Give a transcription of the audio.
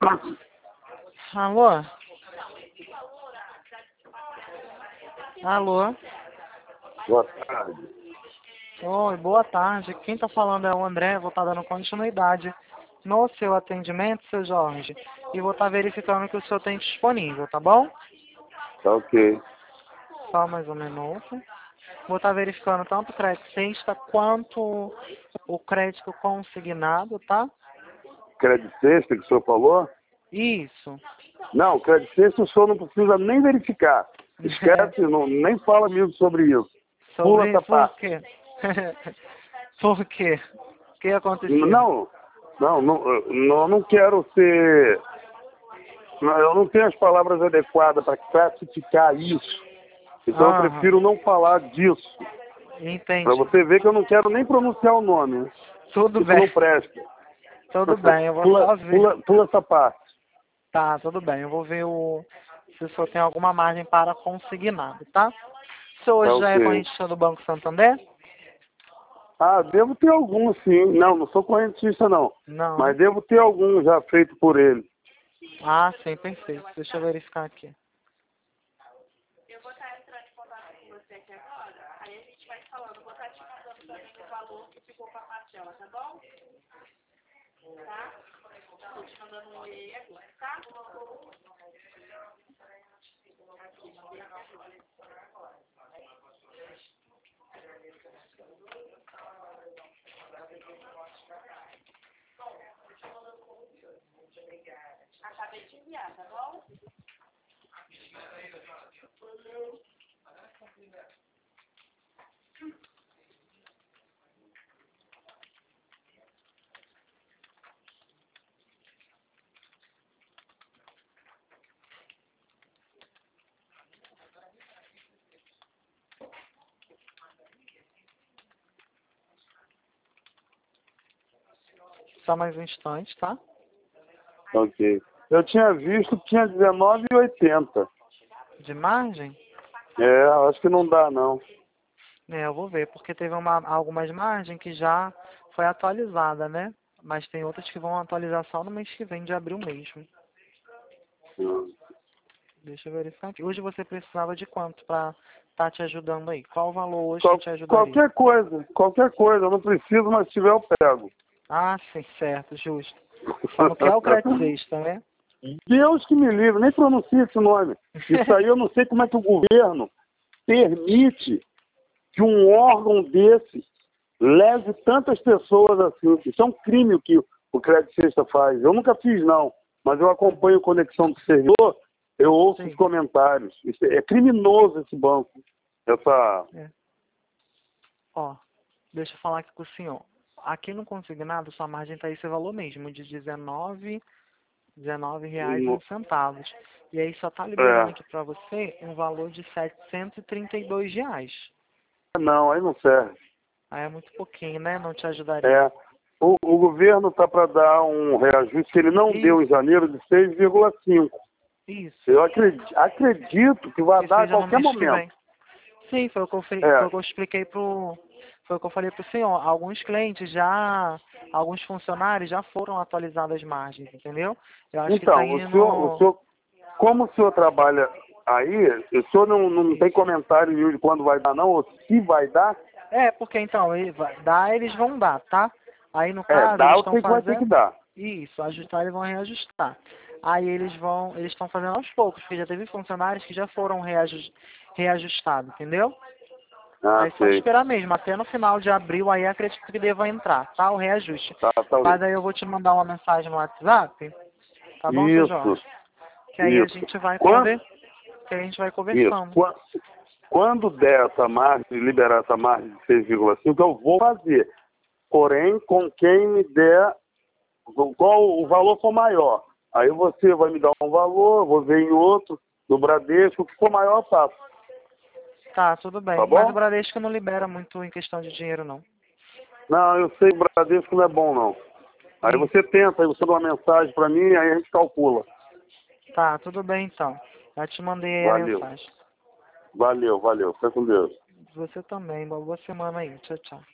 Alô? Alô? Boa tarde. Oi, boa tarde. Quem tá falando é o André. Vou estar dando continuidade no seu atendimento, seu Jorge. E vou estar verificando que o senhor tem disponível, tá bom? Tá ok. Só mais um minuto. Vou estar verificando tanto o crédito sexta quanto o crédito consignado, tá? Crédito sexta que o senhor falou? Isso. Não, crédito sexta o senhor não precisa nem verificar. Esquece, não, nem fala mesmo sobre isso. Pula essa Por parte. quê? Por quê? O que aconteceu? Não quero ser... Eu não tenho as palavras adequadas para classificar isso. Então eu Aham, prefiro não falar disso. Para entendi. você ver que eu não quero nem pronunciar o nome, né? Tudo Isso não bem, presta. tudo bem, eu vou só ver. Pula essa parte. Tá, tudo bem, eu vou ver se o senhor tem alguma margem para consignado, tá? O senhor Tá já é ok. correntista do Banco Santander? Ah, devo ter algum sim. Não sou correntista não. Não. Mas devo ter algum já feito por ele. Ah, sim, perfeito. Deixa eu verificar aqui. Só mais um instante, tá? Ok. Eu tinha visto que tinha 19,80. De margem? É, acho que não dá não. É, eu vou ver, porque teve algumas margens que já foi atualizada, né? Mas tem outras que vão atualizar só no mês que vem, de abril mesmo. Deixa eu verificar aqui. Hoje você precisava de quanto para estar te ajudando aí? Qual o valor hoje que te ajudaria? Qualquer coisa. Eu não preciso, mas se tiver eu pego. Ah, sim, certo, justo. Só não quer o crédito sexta, né? Deus que me livre, nem pronuncie esse nome. Isso aí eu não sei como é que o governo permite que um órgão desse leve tantas pessoas assim. Isso é um crime o que o Crédito Sexta faz. Eu nunca fiz, não, mas eu acompanho Conexão do Servidor, eu ouço Sim. os comentários. Isso é criminoso esse banco. Essa... É. Ó, deixa eu falar aqui com o senhor. Aqui no consignado, sua margem está esse valor mesmo, de R$19,01. E aí só tá liberando É. aqui para você um valor de R$732. Não, aí não serve. Aí é muito pouquinho, né? Não te ajudaria. É. O governo está para dar um reajuste que ele não deu em Isso, janeiro de 6,5. isso. Eu acredito que vai Que dar a seja no qualquer mês que momento. vem. Sim, foi o É. que eu expliquei foi o que eu falei pro senhor. Alguns clientes alguns funcionários já foram atualizados as margens, entendeu? Eu acho que tá Então, indo. como o senhor trabalha aí, o senhor não tem Isso. comentário nenhum de quando vai dar não, ou se vai dar? É, porque então, eles vão dar, tá? Aí no caso, Dá, eles eu estão sei que vai ter que fazendo. dar. Isso, ajustar eles vão reajustar. Aí eles estão fazendo aos poucos, porque já teve funcionários que já foram reajustados, entendeu? Ah, Aí só sei. esperar mesmo, até no final de abril, aí acredito que deva entrar, tá? O reajuste. Tá. Mas aí eu vou te mandar uma mensagem no WhatsApp, tá bom, seu Isso, Jorge? Que aí a isso. gente vai Quando, que aí a gente vai isso. conversando. Quando der essa margem, liberar essa margem de 6,5, eu vou fazer. Porém, com quem me der, qual o valor for maior. Aí você vai me dar um valor, eu vou ver em outro, no Bradesco, o que for maior eu faço. Tá, tudo Tá bem. Mas o bom? Bradesco não libera muito em questão de dinheiro, não. Não, eu sei que o Bradesco não é bom, não. Aí Isso. você tenta, aí você dá uma mensagem pra mim, aí a gente calcula. Tá, tudo bem então. Já te mandei aí a Valeu. mensagem. Valeu. Fica com Deus. Você também. Boa semana aí. Tchau, tchau.